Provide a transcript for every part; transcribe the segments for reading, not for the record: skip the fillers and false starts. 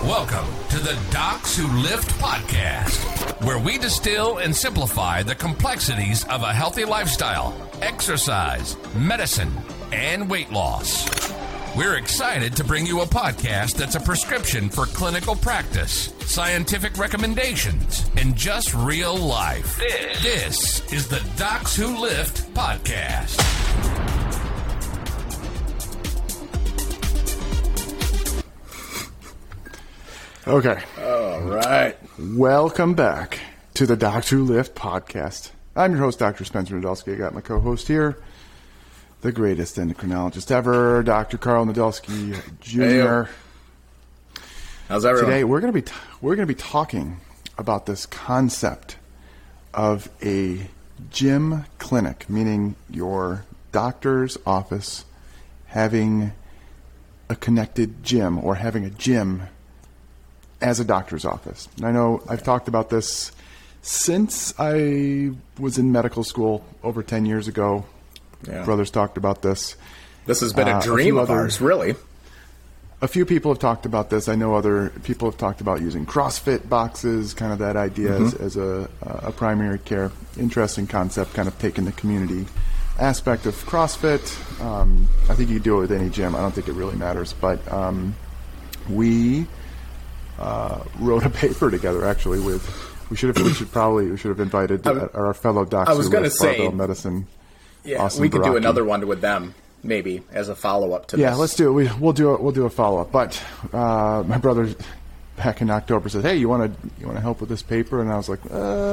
Welcome to the Docs Who Lift podcast, where we distill and simplify the complexities of a healthy lifestyle, exercise, medicine, and weight loss. We're excited to bring you a podcast that's a prescription for clinical practice, scientific recommendations, and just real life. This is the Docs Who Lift podcast. Okay. All right. Welcome back to the Docs Who Lift podcast. I'm your host, Dr. Spencer Nadolsky. I got my co-host here, the greatest endocrinologist ever, Dr. Carl Nadolsky Jr. Hey, how's everyone? Today we're going to be talking about this concept of a gym clinic, meaning your doctor's office having a connected gym or having a gym as a doctor's office. And I know I've talked about this since I was in medical school over 10 years ago. Yeah. Brothers talked about this. This has been a dream of ours, really. A few people have talked about this. I know other people have talked about using CrossFit boxes, kind of that idea as a primary care. Interesting concept, kind of taking the community aspect of CrossFit. I think you can do it with any gym. I don't think it really matters. But we wrote a paper together, actually. We should have invited our fellow docs. I was going to say medicine. Yeah, Austin we could Baraki. do another one with them, maybe as a follow up to this. Yeah, let's do it. We'll do a follow up. But my brother back in October said, "Hey, you want to help with this paper?" And I was like,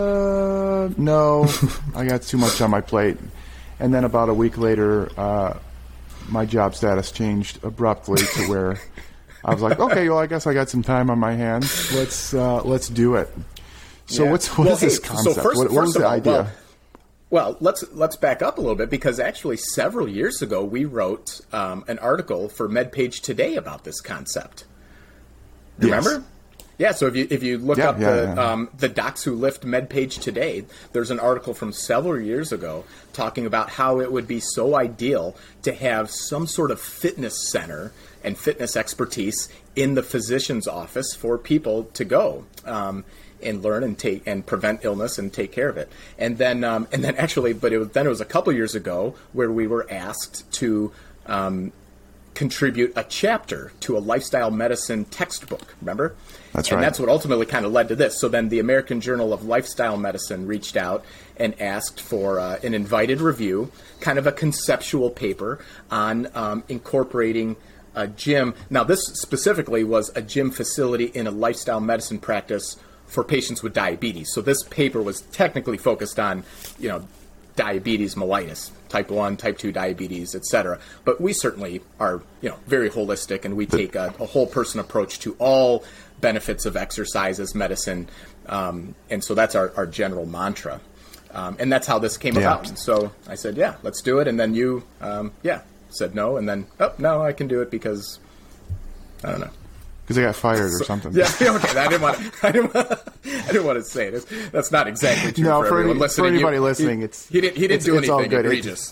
"No, I got too much on my plate." And then about a week later, my job status changed abruptly to where I was like, "Okay, well, I guess I got some time on my hands. Let's do it." So Yeah. what is this concept? So first what was of the all, idea? Well, let's back up a little bit, because actually several years ago we wrote an article for MedPage Today about this concept. Remember? Yes. Yeah. So if you look up the Docs Who Lift MedPage Today, there's an article from several years ago talking about how it would be so ideal to have some sort of fitness center and fitness expertise in the physician's office for people to go. And learn and take and prevent illness and take care of it. And then actually, but it was a couple years ago where we were asked to contribute a chapter to a lifestyle medicine textbook. Remember? That's and right. that's what ultimately kind of led to this. So then the American Journal of Lifestyle Medicine reached out and asked for an invited review, kind of a conceptual paper on incorporating a gym. Now, this specifically was a gym facility in a lifestyle medicine practice for patients with diabetes. So this paper was technically focused on, diabetes mellitus, type 1, type 2 diabetes, etc. But we certainly are, very holistic, and we take a whole person approach to all benefits of exercise as medicine. And so that's our general mantra. And that's how this came about. And so I said, yeah, let's do it. And then you, said no. And then, no, I can do it because, I don't know. Because I got fired or something. Yeah, okay. I didn't want to say it. That's not exactly true for everyone listening. For anybody listening, he didn't do anything egregious.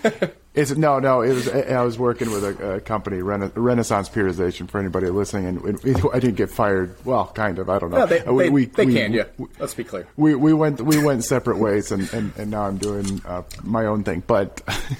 I was working with a company, Renaissance Periodization, for anybody listening, and I didn't get fired. Well, kind of. I don't know. No, they can. Yeah, let's be clear. We went separate ways, and now I'm doing my own thing. But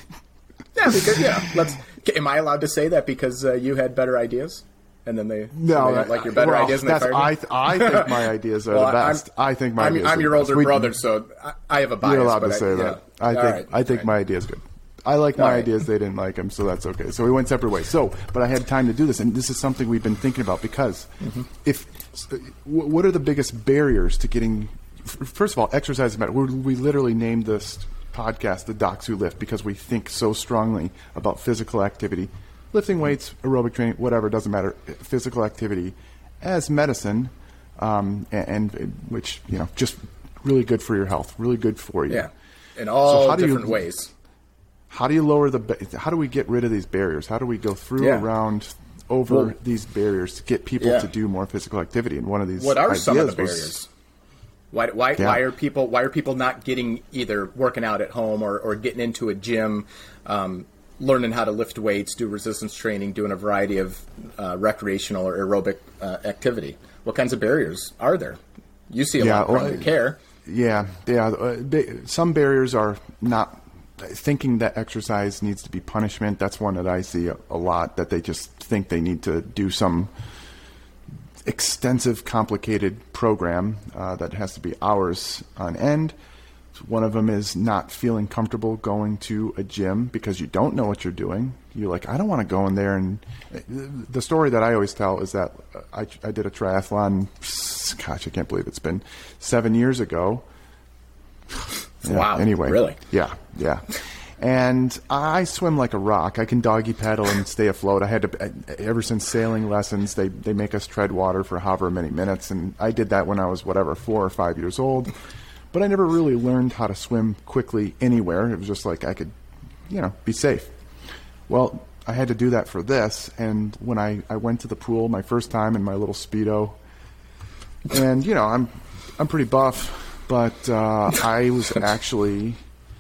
am I allowed to say that because you had better ideas? And then they don't like your better ideas, and they fire you? I think my ideas are the best. I'm your older brother, so I have a bias. You're allowed to say that. I think my idea is good. I like my ideas. They didn't like them, so that's okay. So we went separate ways. But I had time to do this, and this is something we've been thinking about because what are the biggest barriers to getting? First of all, exercise is better. We literally named this podcast the Docs Who Lift because we think so strongly about physical activity. Lifting weights, aerobic training, whatever, doesn't matter. Physical activity as medicine, and which, just really good for your health, really good for you. Yeah, in all different ways. How do you how do we get rid of these barriers? How do we go through over these barriers to get people to do more physical activity? And one of these what are some of the barriers? Why are people not getting either working out at home or getting into a gym? learning how to lift weights, do resistance training, doing a variety of recreational or aerobic activity. What kinds of barriers are there? You see a lot of primary care. Yeah. Some barriers are not thinking that exercise needs to be punishment. That's one that I see a lot, that they just think they need to do some extensive, complicated program that has to be hours on end. One of them is not feeling comfortable going to a gym because you don't know what you're doing. You're like, I don't want to go in there. And the story that I always tell is that I did a triathlon, gosh, I can't believe it's been 7 years ago. Wow. Anyway. Really? Yeah. And I swim like a rock. I can doggy paddle and stay afloat. I had to, ever since sailing lessons, they make us tread water for however many minutes. And I did that when I was, 4 or 5 years old. But I never really learned how to swim quickly anywhere. It was just like I could, be safe. Well, I had to do that for this. And when I went to the pool my first time in my little Speedo, and, I'm pretty buff, but I was actually,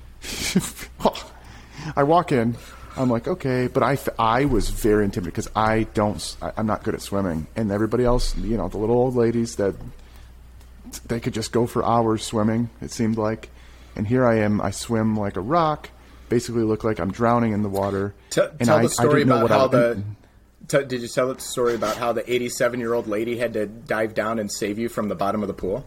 I walk in, I'm like, okay, but I was very intimidated because I'm not good at swimming. And everybody else, the little old ladies that they could just go for hours swimming, it seemed like. And here I am, I swim like a rock, basically look like I'm drowning in the water. Tell the story about how did you tell the story about how the 87-year-old lady had to dive down and save you from the bottom of the pool?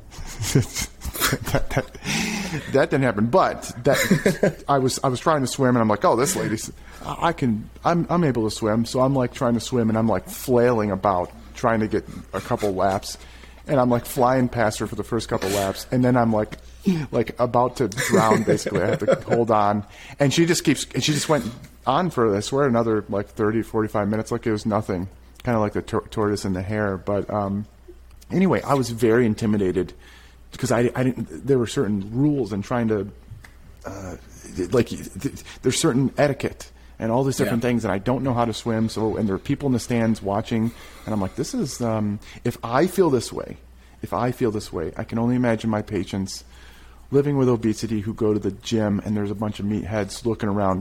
That didn't happen, but I was trying to swim, and I'm like, oh, this lady's, I'm able to swim, so I'm like trying to swim, and I'm like flailing about trying to get a couple laps. And I'm like flying past her for the first couple laps, and then I'm like about to drown. Basically, I have to hold on, and she just went on for, I swear, another like 30, 45 minutes, like it was nothing, kind of like the tortoise and the hare. But anyway, I was very intimidated because I didn't. There were certain rules and trying to there's certain etiquette and all these different things, and I don't know how to swim. And there are people in the stands watching, and I'm like, this is, if I feel this way, I can only imagine my patients living with obesity who go to the gym, and there's a bunch of meatheads looking around,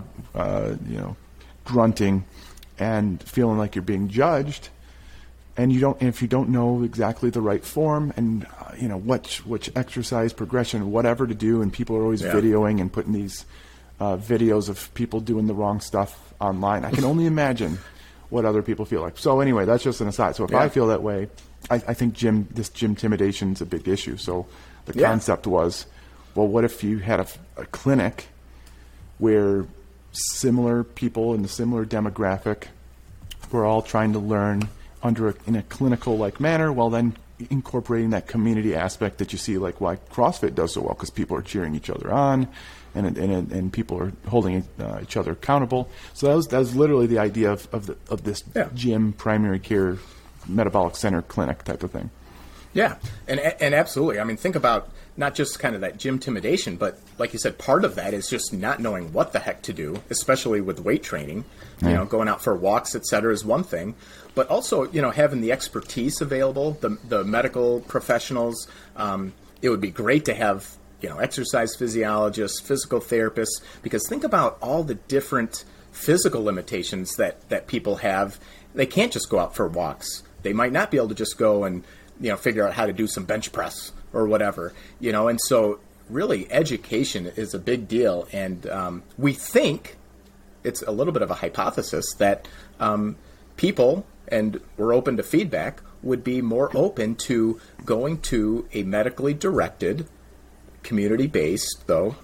grunting and feeling like you're being judged. And if you don't know exactly the right form and, which exercise progression, whatever to do, and people are always videoing and putting these videos of people doing the wrong stuff online. I can only imagine what other people feel like. So anyway, that's just an aside. So if I feel that way, I think this gym intimidation is a big issue. So the concept was, well, what if you had a clinic where similar people in the similar demographic were all trying to learn in a clinical like manner, while then incorporating that community aspect that you see, like why CrossFit does so well, because people are cheering each other on. And people are holding each other accountable. So that was literally the idea of this gym primary care metabolic center clinic type of thing. Yeah, and absolutely. I mean, think about not just kind of that gym intimidation, but like you said, part of that is just not knowing what the heck to do, especially with weight training. Going out for walks, et cetera, is one thing. But also, having the expertise available, the medical professionals. It would be great to have exercise physiologists, physical therapists, because think about all the different physical limitations that people have. They can't just go out for walks. They might not be able to just go and, figure out how to do some bench press or whatever, and so really education is a big deal. And we think, it's a little bit of a hypothesis, that people, and we're open to feedback, would be more open to going to a medically directed, community-based, though,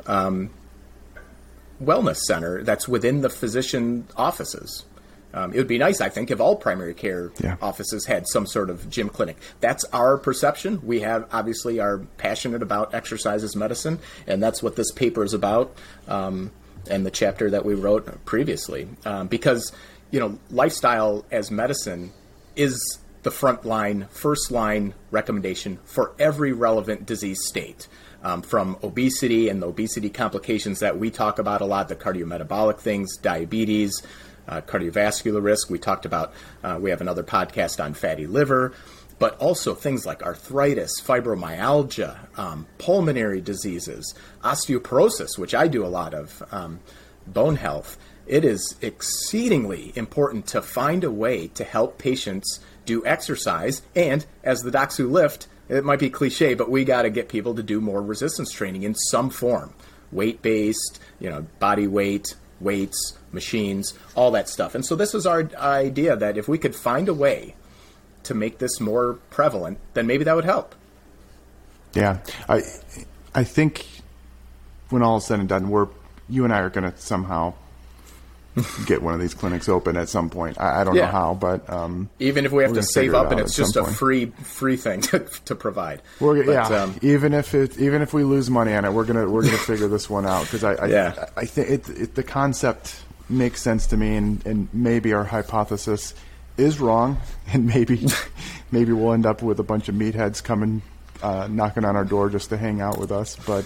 wellness center that's within the physician offices. It would be nice, I think, if all primary care offices had some sort of gym clinic. That's our perception. We obviously are passionate about exercise as medicine, and that's what this paper is about, and the chapter that we wrote previously. Because, lifestyle as medicine is the first line recommendation for every relevant disease state. From obesity and the obesity complications that we talk about a lot, the cardiometabolic things, diabetes, cardiovascular risk. We talked about, we have another podcast on fatty liver, but also things like arthritis, fibromyalgia, pulmonary diseases, osteoporosis, which I do a lot of, bone health. it is exceedingly important to find a way to help patients do exercise. And as the Docs Who Lift, it might be cliche, but we got to get people to do more resistance training in some form. Weight-based, body weight, weights, machines, all that stuff. And so this was our idea that if we could find a way to make this more prevalent, then maybe that would help. Yeah. I think when all is said and done, you and I are going to somehow get one of these clinics open at some point. I don't know how, but even if we have to save up and it's just a free thing to provide. Even if we lose money on it, we're gonna figure this one out, because I think the concept makes sense to me, and maybe our hypothesis is wrong, and maybe we'll end up with a bunch of meatheads coming knocking on our door just to hang out with us. But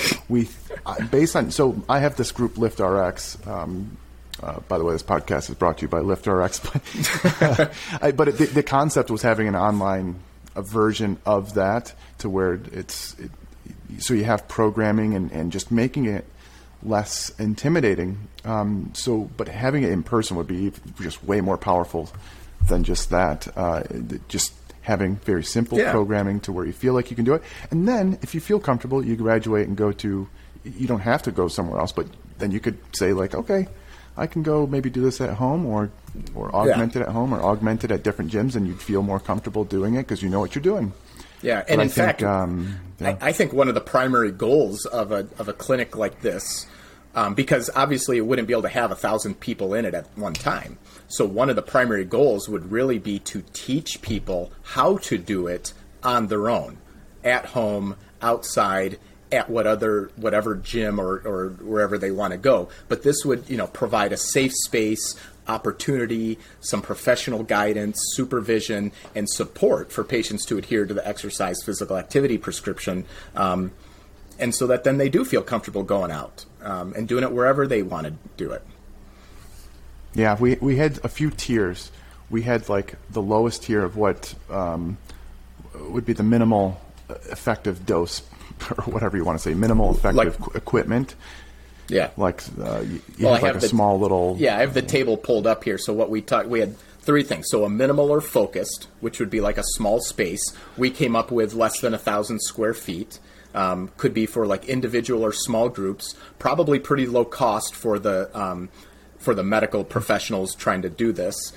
so I have this group LiftRx. By the way, this podcast is brought to you by LiftRx. But the concept was having an online version of that, to where so you have programming and just making it less intimidating. But having it in person would be just way more powerful than just that. Just having very simple programming to where you feel like you can do it. And then if you feel comfortable, you graduate and you don't have to go somewhere else, but then you could say, like, okay, I can go maybe do this at home, or augment it at home, or augment it at different gyms, and you'd feel more comfortable doing it because you know what you're doing. Yeah, and in fact, I think one of the primary goals of a clinic like this, because obviously it wouldn't be able to have 1,000 people in it at one time. So one of the primary goals would really be to teach people how to do it on their own, at home, outside, at whatever gym or wherever they want to go. But this would, provide a safe space, opportunity, some professional guidance, supervision, and support for patients to adhere to the exercise physical activity prescription. And so that then they do feel comfortable going out and doing it wherever they want to do it. Yeah, we had a few tiers. We had like the lowest tier of what would be the minimal effective dose, or whatever you want to say, minimal effective equipment. Yeah. Like you have like a small little... Yeah, I have the table pulled up here. So what we had 3 things. So a minimal or focused, which would be like a small space. We came up with less than 1,000 square feet. Could be for like individual or small groups. Probably pretty low cost for the medical professionals trying to do this.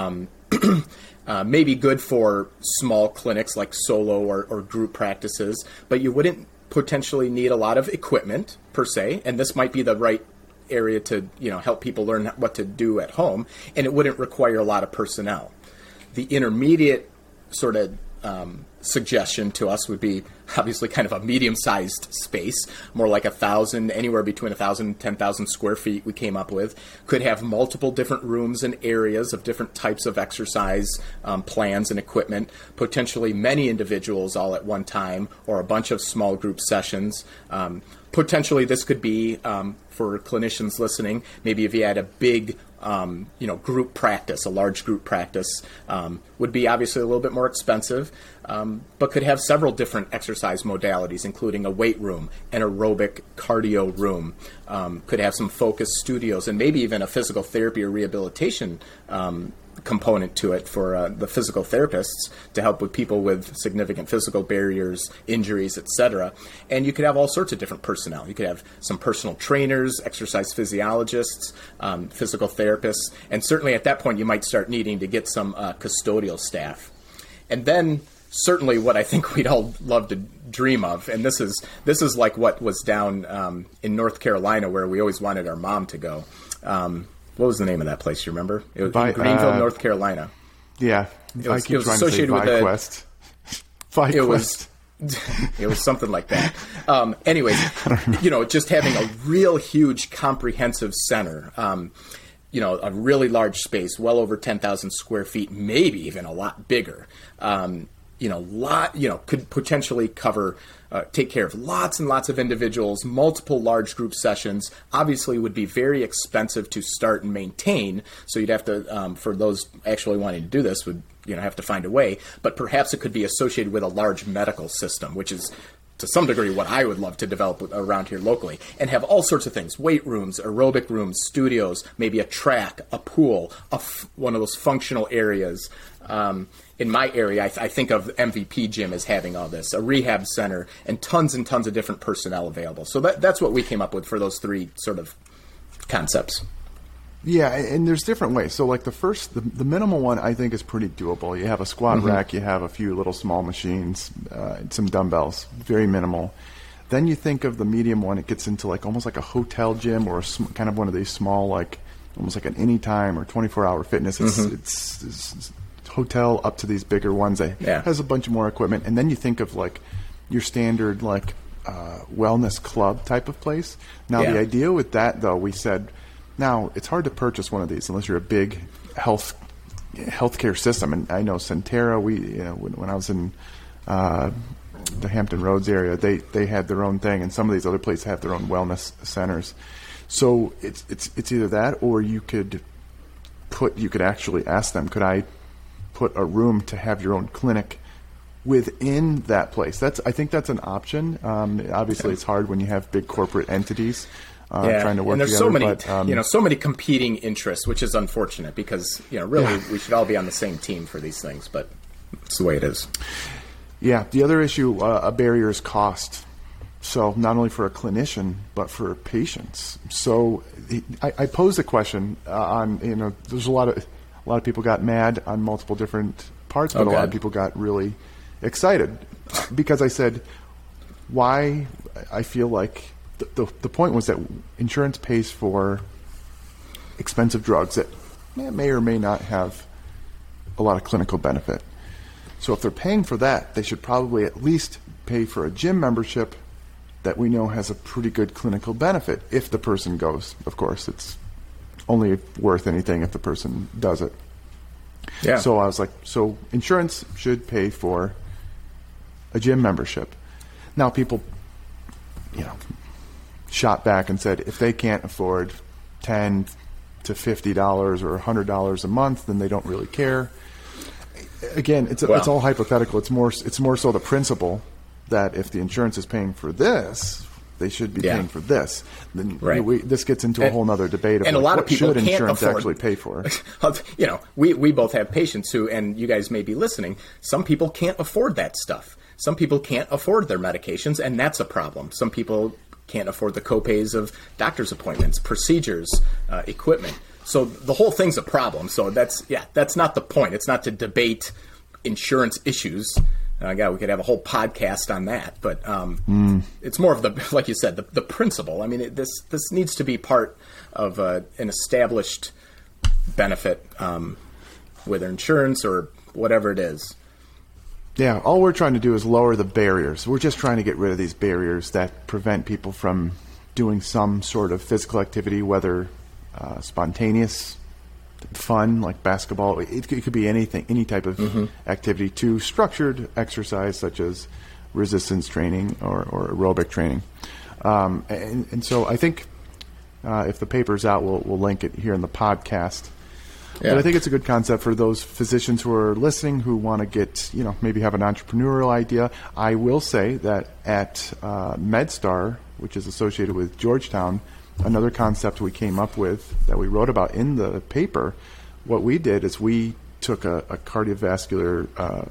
Maybe good for small clinics like solo or group practices, but you wouldn't potentially need a lot of equipment per se, and this might be the right area to help people learn what to do at home, and it wouldn't require a lot of personnel. The intermediate sort of suggestion to us would be obviously kind of a medium-sized space, more like 1,000, anywhere between 1,000 and 10,000 square feet we came up with. Could have multiple different rooms and areas of different types of exercise plans and equipment, potentially many individuals all at one time, or a bunch of small group sessions. Potentially this could be, for clinicians listening, maybe if you had a big group practice, a large group practice, would be obviously a little bit more expensive, but could have several different exercise modalities, including a weight room, an aerobic cardio room, could have some focused studios, and maybe even a physical therapy or rehabilitation component to it for the physical therapists to help with people with significant physical barriers, injuries, etc. And you could have all sorts of different personnel. You could have some personal trainers, exercise physiologists, physical therapists, and certainly at that point you might start needing to get some custodial staff. And then certainly what I think we'd all love to dream of, and this is like what was down in North Carolina, where we always wanted our mom to go. What was the name of that place? You remember? It was in Greenville, North Carolina. Yeah, it was associated with ViQuest. ViQuest. It was something like that. Anyways, just having a real huge comprehensive center. A really large space, well over 10,000 square feet, maybe even a lot bigger. Could potentially cover, take care of lots and lots of individuals, multiple large group sessions. Obviously would be very expensive to start and maintain. So you'd have to, for those actually wanting to do this, would have to find a way. But perhaps it could be associated with a large medical system, which is to some degree what I would love to develop around here locally, and have all sorts of things: weight rooms, aerobic rooms, studios, maybe a track, a pool, one of those functional areas. In my area, I think of MVP Gym as having all this, a rehab center, and tons of different personnel available. So that's what we came up with for those three sort of concepts. Yeah, and there's different ways. So like the minimal one I think is pretty doable. You have a squat rack, you have a few little small machines, some dumbbells, very minimal. Then you think of the medium one, it gets into like almost like a hotel gym or kind of one of these small, like almost like an Anytime or 24-hour fitness. It's hotel up to these bigger ones. It has a bunch more equipment. And then you think of like your standard like wellness club type of place. Now the idea with that though, we said, now, it's hard to purchase one of these unless you're a big healthcare system. And I know Centera, when I was in the Hampton Roads area, they had their own thing, and some of these other places have their own wellness centers. So it's either that, or you could actually ask them, could I put a room to have your own clinic within that place? I think that's an option. Obviously, it's hard when you have big corporate entities. Trying to work and there's together, so many competing interests, which is unfortunate because really we should all be on the same team for these things, but it's the way it is. Yeah, the other issue, a barrier is cost. So not only for a clinician but for patients. So I posed a question on there's a lot of people got mad on multiple different parts, but a lot of people got really excited because I said why I feel like. The point was that insurance pays for expensive drugs that may or may not have a lot of clinical benefit. So if they're paying for that, they should probably at least pay for a gym membership that we know has a pretty good clinical benefit if the person goes. Of course, it's only worth anything if the person does it. Yeah. So I was like, so insurance should pay for a gym membership. Now people, shot back and said if they can't afford $10 to $50 or $100 a month, then they don't really care. Again, it's all hypothetical. It's more so the principle that if the insurance is paying for this, they should be paying for this. Then this gets into a whole other debate of and a lot of people should can't insurance afford, actually pay for. We both have patients who, and you guys may be listening, some people can't afford that stuff. Some people can't afford their medications, and that's a problem. Some people can't afford the copays of doctor's appointments, procedures, equipment. So the whole thing's a problem. So that's not the point. It's not to debate insurance issues. We could have a whole podcast on that. But it's more of like you said, the principle. I mean, this needs to be part of an established benefit, whether insurance or whatever it is. Yeah, all we're trying to do is lower the barriers. We're just trying to get rid of these barriers that prevent people from doing some sort of physical activity, whether spontaneous, fun, like basketball. It could be anything, any type of activity, to structured exercise such as resistance training or aerobic training. And so I think if the paper's out, we'll link it here in the podcast. Yeah. But I think it's a good concept for those physicians who are listening who want to get, maybe have an entrepreneurial idea. I will say that at MedStar, which is associated with Georgetown, another concept we came up with that we wrote about in the paper, what we did is we took a cardiovascular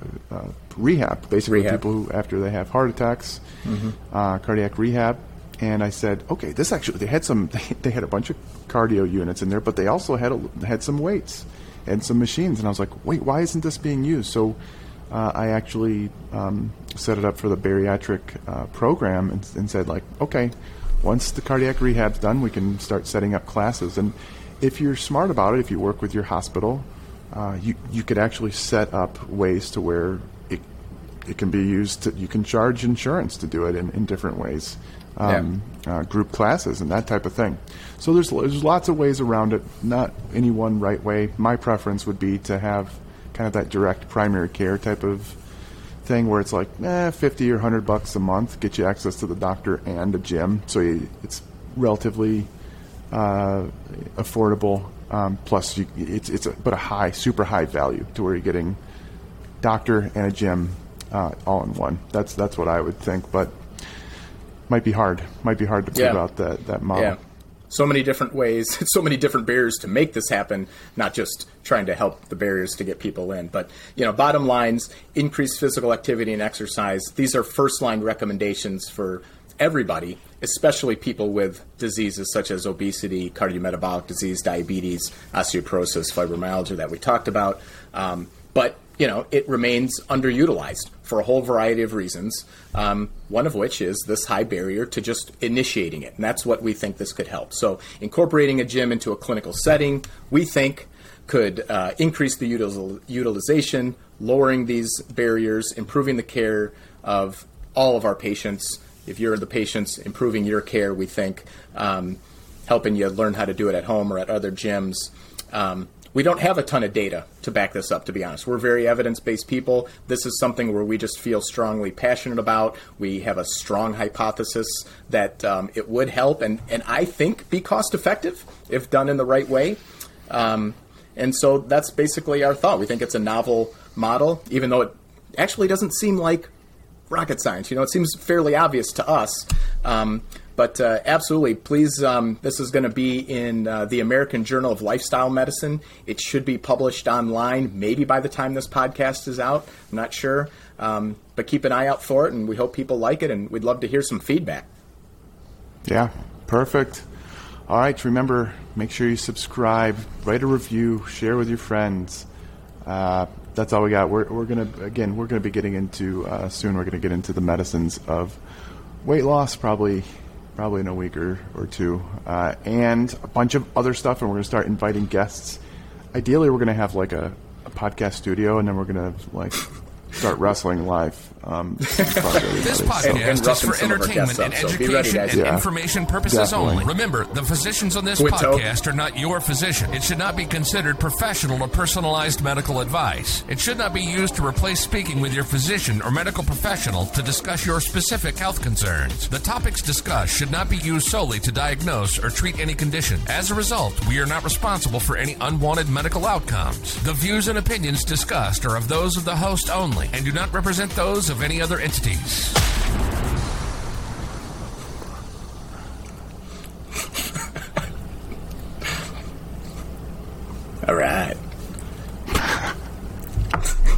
rehab, basically people who, after they have heart attacks, cardiac rehab. And I said, okay, this actually, they had a bunch of cardio units in there, but they also had some weights and some machines. And I was like, wait, why isn't this being used? So I actually set it up for the bariatric program and said, like, okay, once the cardiac rehab's done, we can start setting up classes. And if you're smart about it, if you work with your hospital, you could actually set up ways to where it can be used you can charge insurance to do it in different ways. Group classes and that type of thing. So there's lots of ways around it, not any one right way. My preference would be to have kind of that direct primary care type of thing where it's like $50 or $100 a month, get you access to the doctor and a gym. So it's relatively affordable. Plus, it's a super high value to where you're getting doctor and a gym all in one. That's what I would think. But might be hard to prove out that model. Yeah. So many different ways, so many different barriers to make this happen, not just trying to help the barriers to get people in. But, bottom lines, increased physical activity and exercise. These are first-line recommendations for everybody, especially people with diseases such as obesity, cardiometabolic disease, diabetes, osteoporosis, fibromyalgia that we talked about. But it remains underutilized for a whole variety of reasons, one of which is this high barrier to just initiating it. And that's what we think this could help. So incorporating a gym into a clinical setting, we think, could increase the utilization, lowering these barriers, improving the care of all of our patients. If you're the patients, improving your care, we think, helping you learn how to do it at home or at other gyms. We don't have a ton of data to back this up, to be honest. We're very evidence-based people. This is something where we just feel strongly passionate about. We have a strong hypothesis that it would help and I think be cost-effective if done in the right way. And so that's basically our thought. We think it's a novel model, even though it actually doesn't seem like rocket science. It seems fairly obvious to us. But absolutely, please, this is going to be in the American Journal of Lifestyle Medicine. It should be published online, maybe by the time this podcast is out. I'm not sure. But keep an eye out for it, and we hope people like it, and we'd love to hear some feedback. Yeah, perfect. All right, remember, make sure you subscribe, write a review, share with your friends. That's all we got. We're gonna be getting into soon. We're gonna get into the medicines of weight loss, probably in a week or two, and a bunch of other stuff. And we're gonna start inviting guests. Ideally, we're gonna have like a podcast studio, and then we're gonna start wrestling live. This podcast is for entertainment and education and information purposes only. Remember, the physicians on this podcast are not your physician. It should not be considered professional or personalized medical advice. It should not be used to replace speaking with your physician or medical professional to discuss your specific health concerns. The topics discussed should not be used solely to diagnose or treat any condition. As a result, we are not responsible for any unwanted medical outcomes. The views and opinions discussed are of those of the host only and do not represent those of any other entities.